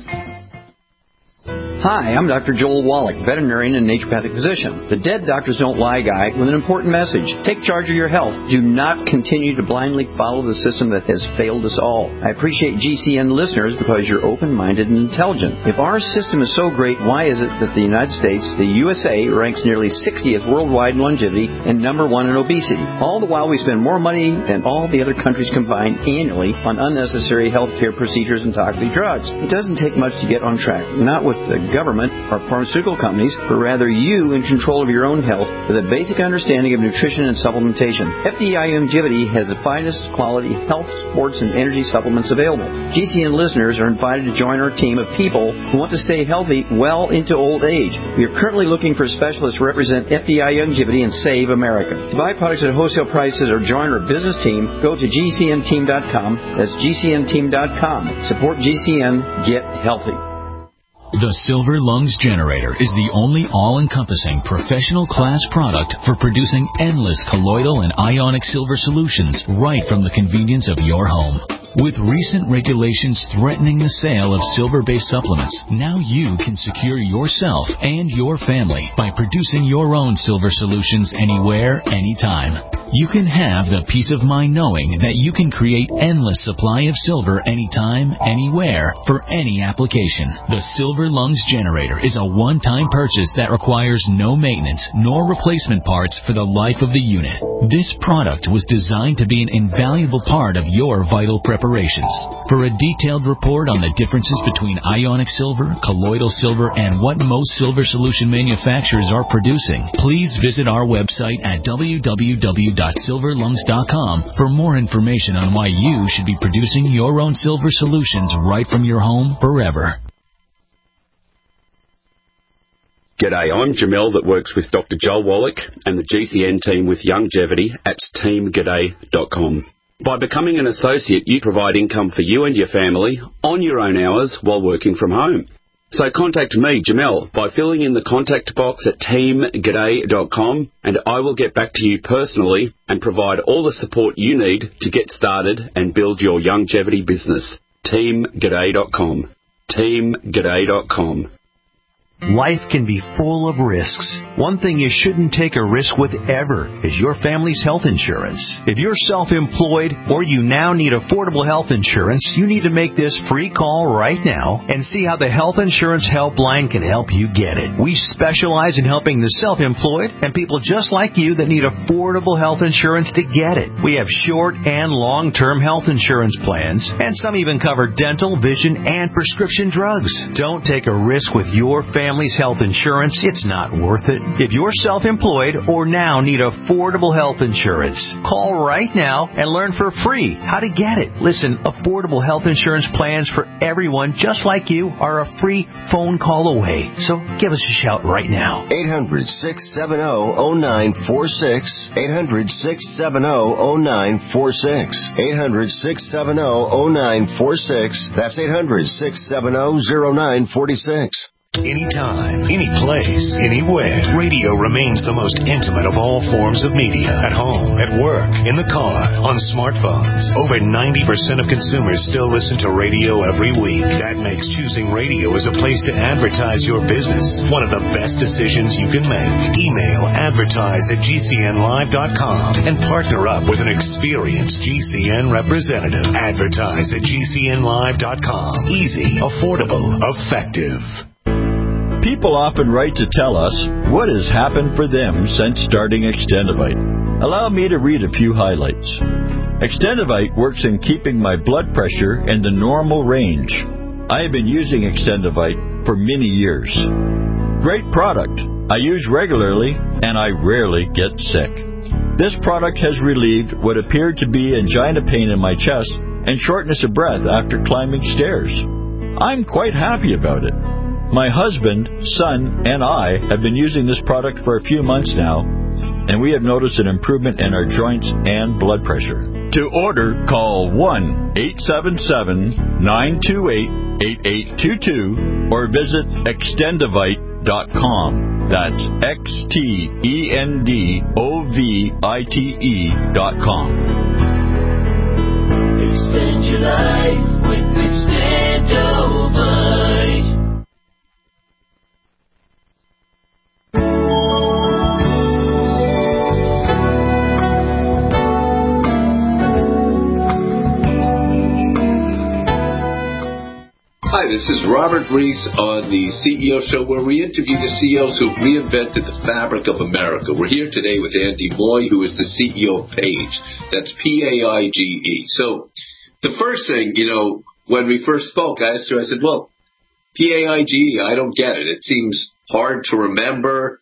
Hi, I'm Doctor Joel Wallach, veterinarian and naturopathic physician. The Dead Doctors Don't Lie guy with an important message. Take charge of your health. Do not continue to blindly follow the system that has failed us all. I appreciate G C N listeners because you're open-minded and intelligent. If our system is so great, why is it that the United States, the U S A, ranks nearly sixtieth worldwide in longevity and number one in obesity? All the while we spend more money than all the other countries combined annually on unnecessary healthcare procedures and toxic drugs. It doesn't take much to get on track. Not with the government or pharmaceutical companies, but rather you in control of your own health with a basic understanding of nutrition and supplementation. F D I Longevity has the finest quality health, sports, and energy supplements available. G C N listeners are invited to join our team of people who want to stay healthy well into old age. We are currently looking for specialists to represent F D I Longevity and Save America. To buy products at wholesale prices or join our business team, go to G C N team dot com. That's G C N team dot com. Support G C N. Get healthy. The Silver Lungs Generator is the only all-encompassing professional-class product for producing endless colloidal and ionic silver solutions right from the convenience of your home. With recent regulations threatening the sale of silver-based supplements, now you can secure yourself and your family by producing your own silver solutions anywhere, anytime. You can have the peace of mind knowing that you can create endless supply of silver anytime, anywhere, for any application. The Silver Lungs Generator is a one-time purchase that requires no maintenance nor replacement parts for the life of the unit. This product was designed to be an invaluable part of your vital preparations. For a detailed report on the differences between ionic silver, colloidal silver, and what most silver solution manufacturers are producing, please visit our website at w w w dot silver lungs dot com for more information on why you should be producing your own silver solutions right from your home forever. G'day, I'm Jamel that works with Doctor Joel Wallach and the G C N team with Longevity at team g'day dot com. By becoming an associate, you provide income for you and your family on your own hours while working from home. So contact me, Jamel, by filling in the contact box at team g'day dot com, and I will get back to you personally and provide all the support you need to get started and build your longevity business. team g'day dot com. team g'day dot com. Life can be full of risks. One thing you shouldn't take a risk with ever is your family's health insurance. If you're self-employed or you now need affordable health insurance, you need to make this free call right now and see how the Health Insurance Helpline can help you get it. We specialize in helping the self-employed and people just like you that need affordable health insurance to get it. We have short and long-term health insurance plans, and some even cover dental, vision, and prescription drugs. Don't take a risk with your family. Family's health insurance, it's not worth it. If you're self-employed or now need affordable health insurance, call right now and learn for free how to get it. Listen, affordable health insurance plans for everyone just like you are a free phone call away. So give us a shout right now. eight hundred, six seven zero, zero nine four six. eight hundred, six seven zero, zero nine four six. eight hundred, six seven zero, zero nine four six. That's eight hundred, six seven zero, zero nine four six. Anytime, any place, anywhere. Radio remains the most intimate of all forms of media. At home, at work, in the car, on smartphones. Over ninety percent of consumers still listen to radio every week. That makes choosing radio as a place to advertise your business one of the best decisions you can make. Email advertise at G C N live dot com and partner up with an experienced G C N representative. Advertise at G C N live dot com. Easy, affordable, effective. People often write to tell us what has happened for them since starting Extendivite. Allow me to read a few highlights. Extendivite works in keeping my blood pressure in the normal range. I have been using Extendivite for many years. Great product. I use regularly and I rarely get sick. This product has relieved what appeared to be angina pain in my chest and shortness of breath after climbing stairs. I'm quite happy about it. My husband, son, and I have been using this product for a few months now, and we have noticed an improvement in our joints and blood pressure. To order, call one eight seven seven, nine two eight, eight eight two two or visit extendovite dot com. That's X T E N D O V I T E dot com. Extend your life with Extendovite. Hi, this is Robert Reese on the C E O Show, where we interview the C E Os who reinvented the fabric of America. We're here today with Andy Moy, who is the C E O of Paige. That's P A I G E. So the first thing, you know, when we first spoke, I asked her, I said, well, P A I G E, I don't get it. It seems hard to remember.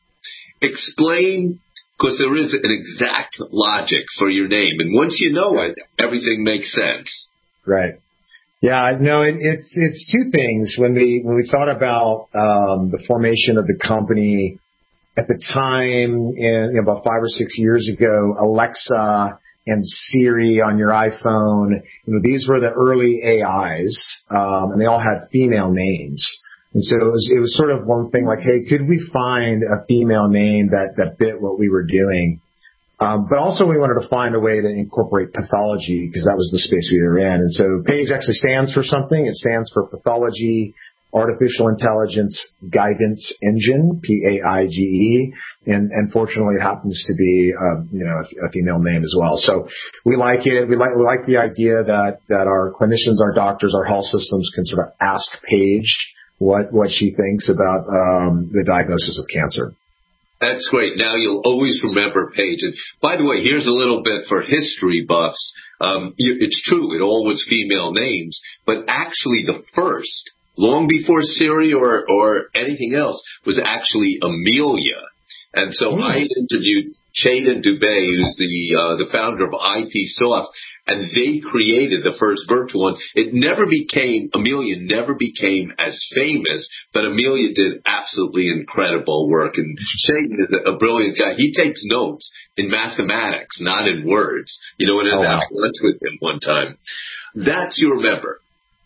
Explain, because there is an exact logic for your name. And once you know it, everything makes sense. Right. Yeah, no, it, it's it's two things. When we when we thought about um, the formation of the company at the time, in, you know, about five or six years ago, Alexa and Siri on your iPhone, you know, these were the early A Is, um, and they all had female names. And so it was it was sort of one thing like, hey, could we find a female name that that fit what we were doing? Um, but also we wanted to find a way to incorporate pathology, because that was the space we were in. And so Paige actually stands for something. It stands for Pathology Artificial Intelligence Guidance Engine, P A I G E. And, and fortunately, it happens to be, uh, you know, a, a female name as well. So we like it. We like, we like the idea that, that our clinicians, our doctors, our health systems can sort of ask Paige what, what she thinks about, um, the diagnosis of cancer. That's great. Now you'll always remember Paige. And by the way, here's a little bit for history buffs. Um, it's true, it all was female names, but actually the first, long before Siri or, or anything else, was actually Amelia. And so mm. I interviewed Cheda Dubé, who's the uh, the founder of I P Soft, and they created the first virtual one. It never became, Amelia never became as famous, but Amelia did absolutely incredible work. And Cheda is a brilliant guy. He takes notes in mathematics, not in words. You know, and I was out lunch with him one time. That's your remember.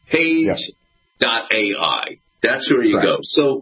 Paige dot A I. That's where you right. go. So,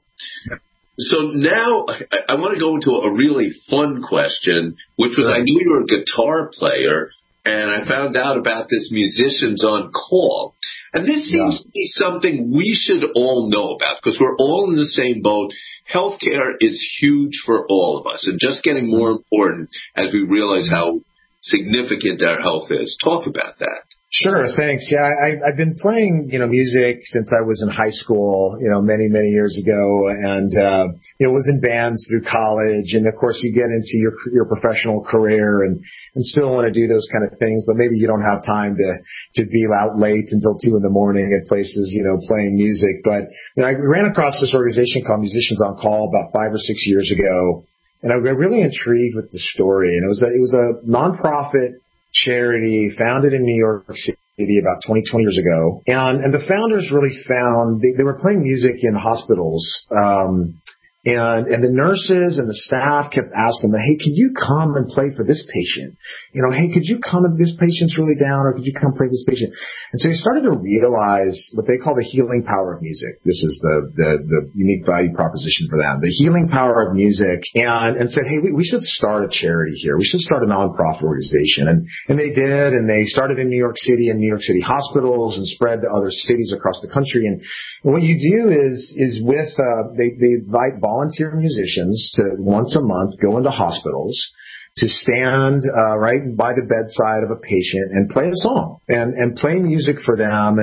So now I, I want to go into a really fun question, which was, I knew you were a guitar player, and I found out about this Musicians on Call. And this seems yeah. to be something we should all know about, because we're all in the same boat. Healthcare is huge for all of us, and just getting more important as we realize how significant our health is. Talk about that. Sure, thanks. Yeah, I, I've been playing, you know, music since I was in high school, you know, many, many years ago, and, uh, you know, was in bands through college. And of course, you get into your, your professional career and, and still want to do those kind of things, but maybe you don't have time to, to be out late until two in the morning at places, you know, playing music. But, you know, I ran across this organization called Musicians on Call about five or six years ago, and I got really intrigued with the story. And it was a, it was a nonprofit charity founded in New York City about twenty, twenty years ago. And, and the founders really found they, they were playing music in hospitals. Um, and, and the nurses and the staff kept asking them, hey, can you come and play for this patient? You know, hey, could you come if this patient's really down, or could you come play for this patient? And so they started to realize what they call the healing power of music. This is the, the, the unique value proposition for them, the healing power of music, and, and said, hey, we, we should start a charity here. We should start a nonprofit organization. And, and they did, and they started in New York City and New York City hospitals and spread to other cities across the country. And, and what you do is, is with, uh, they, they invite volunteer musicians to once a month go into hospitals to stand uh, right by the bedside of a patient and play a song and, and play music for them,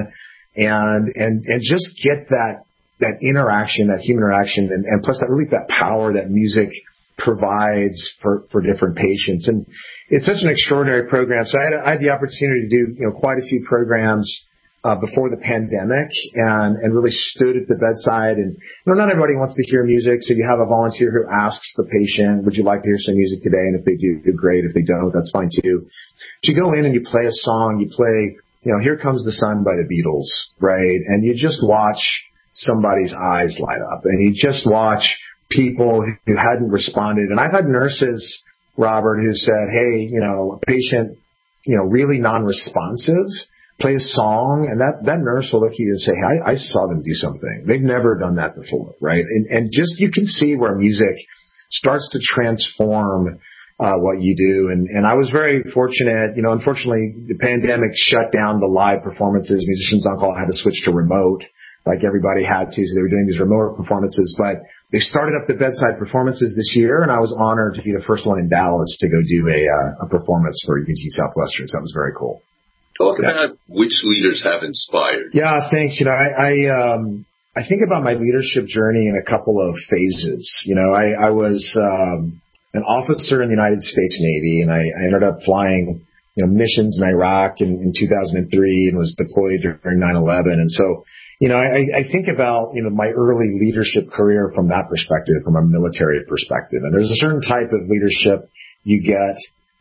and and and just get that that interaction, that human interaction, and, and plus that really that power that music provides for, for different patients. And it's such an extraordinary program. So I had, I had the opportunity to do you know quite a few programs Uh, before the pandemic, and, and really stood at the bedside. And you know, not everybody wants to hear music, so you have a volunteer who asks the patient, would you like to hear some music today? And if they do, great. If they don't, that's fine too. But you go in and you play a song, you play you know, Here Comes the Sun by the Beatles, right? And you just watch somebody's eyes light up, and you just watch people who hadn't responded. And I've had nurses, Robert, who said, hey, you know, a patient, you know, really non-responsive, play a song, and that, that nurse will look at you and say, hey, I, I saw them do something. They've never done that before, right? And, and just you can see where music starts to transform uh, what you do. And, and I was very fortunate. You know, unfortunately, the pandemic shut down the live performances. Musicians on Call had to switch to remote, like everybody had to. So they were doing these remote performances. But they started up the bedside performances this year, and I was honored to be the first one in Dallas to go do a, uh, a performance for U T Southwestern. So that was very cool. Talk about which leaders have inspired. Yeah, thanks. You know, I, I, um, I think about my leadership journey in a couple of phases. You know, I, I was, um, an officer in the United States Navy, and I, I ended up flying, you know, missions in Iraq in, in two thousand three and was deployed during nine eleven. And so, you know, I, I think about, you know, my early leadership career from that perspective, from a military perspective. And there's a certain type of leadership you get,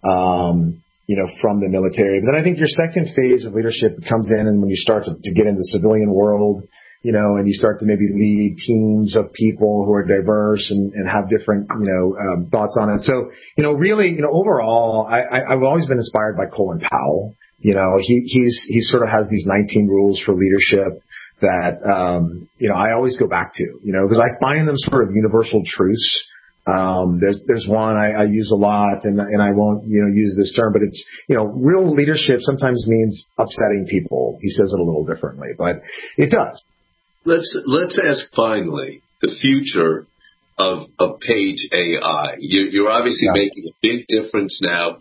um, you know, from the military. But then I think your second phase of leadership comes in and when you start to, to get into the civilian world, you know, and you start to maybe lead teams of people who are diverse and, and have different, you know, um, thoughts on it. So, you know, really, you know, overall, I, I, I've always been inspired by Colin Powell. You know, he, he's, he sort of has these nineteen rules for leadership that, um, you know, I always go back to, you know, because I find them sort of universal truths. Um, there's, there's one I, I use a lot, and, and I won't, you know, use this term, but it's, you know, real leadership sometimes means upsetting people. He says it a little differently, but it does. Let's let's ask finally the future of of Paige A I. You're, you're obviously yeah. making a big difference now.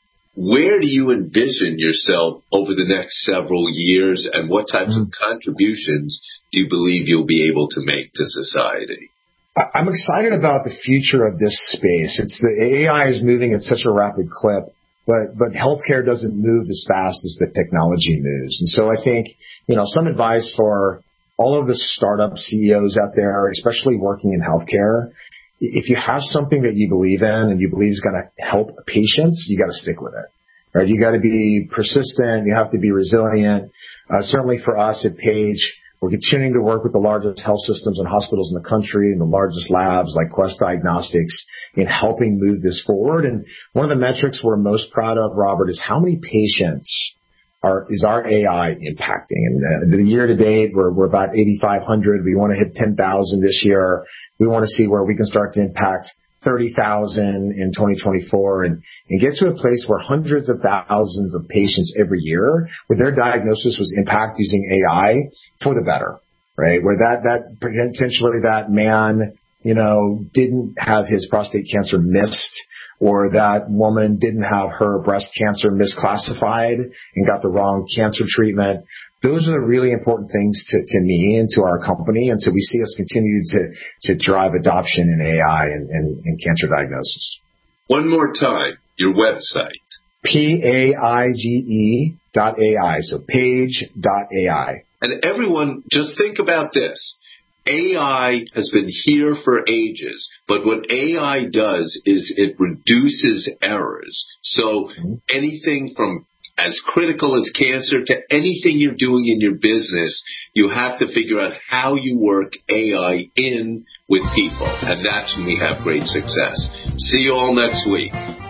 Where do you envision yourself over the next several years, and what types mm-hmm. of contributions do you believe you'll be able to make to society? I'm excited about the future of this space. It's the A I is moving at such a rapid clip, but but healthcare doesn't move as fast as the technology moves. And so I think, you know, some advice for all of the startup C E Os out there, especially working in healthcare, if you have something that you believe in and you believe is going to help patients, you got to stick with it, right? You got to be persistent. You have to be resilient. Uh, certainly for us at Paige, we're continuing to work with the largest health systems and hospitals in the country and the largest labs like Quest Diagnostics in helping move this forward. And one of the metrics we're most proud of, Robert, is how many patients Are, is our A I impacting? And uh, the year to date, we're, we're about eighty-five hundred. We want to hit ten thousand this year. We want to see where we can start to impact thirty thousand in twenty twenty-four and, and get to a place where hundreds of thousands of patients every year, where their diagnosis was impacted using A I for the better, right? Where that, that potentially that man, you know, didn't have his prostate cancer missed, or that woman didn't have her breast cancer misclassified and got the wrong cancer treatment. Those are the really important things to, to me and to our company. And so we see us continue to, to drive adoption in A I and, and, and cancer diagnosis. One more time, your website. P A I G E dot A I. So Paige dot A I. And everyone, just think about this. A I has been here for ages, but what A I does is it reduces errors. So anything from as critical as cancer to anything you're doing in your business, you have to figure out how you work A I in with people. And that's when we have great success. See you all next week.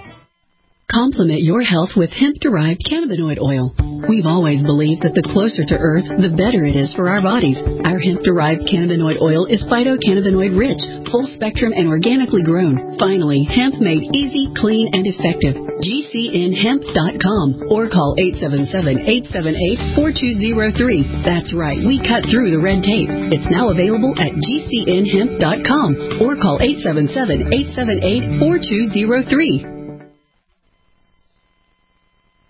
Complement your health with hemp-derived cannabinoid oil. We've always believed that the closer to Earth, the better it is for our bodies. Our hemp-derived cannabinoid oil is phytocannabinoid-rich, full-spectrum, and organically grown. Finally, hemp made easy, clean, and effective. G C N hemp dot com or call eight seven seven, eight seven eight, four two zero three. That's right, we cut through the red tape. It's now available at G C N hemp dot com or call eight seven seven, eight seven eight, four two zero three.